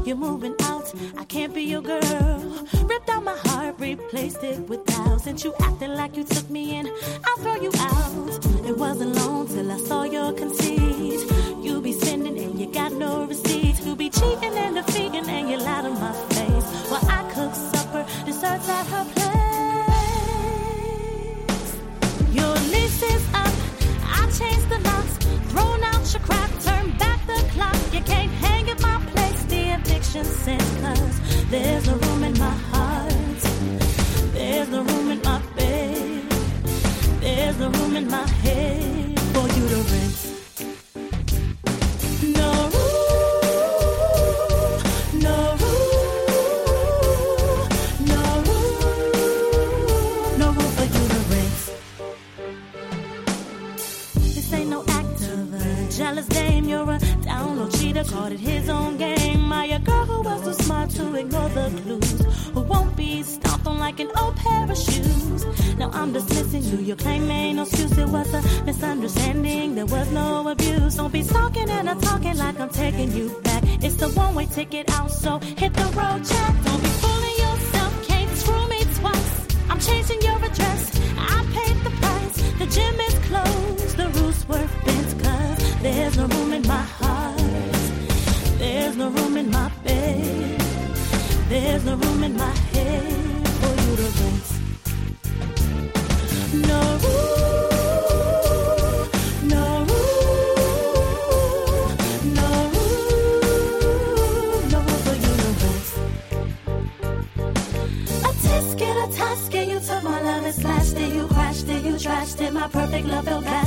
you're moving out, I can't be your girl. Ripped out my heart, replaced it with doubt. Since you acting like you took me in, I'll throw you out. It wasn't long till I saw your conceit. You be spending and you got no receipts. You be cheating and defeating and you lie to my face. While I cook supper, desserts at her place. Your lease is up, I changed the locks. Thrown out your crap, turn back the clock. You can't hang at my place, the eviction sent. Cause there's no room in my heart. There's no room in my bed. There's no room in my head for you to rent. No room, no room, no room, no room for you to rent. This ain't no act of a jealous dame. You're a down-low cheater, caught at his own game. A girl who was too smart to ignore the clues, who won't be stomped on like an old pair of shoes. Now I'm dismissing you, your claim ain't no excuse. It was a misunderstanding, there was no abuse. Don't be talking and I'm talking like I'm taking you back. It's the one-way ticket out, so hit the road, Jack. Don't be fooling yourself, can't screw me twice. I'm changing your address, I paid the price. The gym is closed, the roof's were bent. Cause there's no room in my heart. There's no room in my bed. There's no room in my head for you to rent. No room, no room, no room, no room for you to rent. A tisket, you took my love and slashed it. You crashed it, you trashed it. My perfect love fell fast.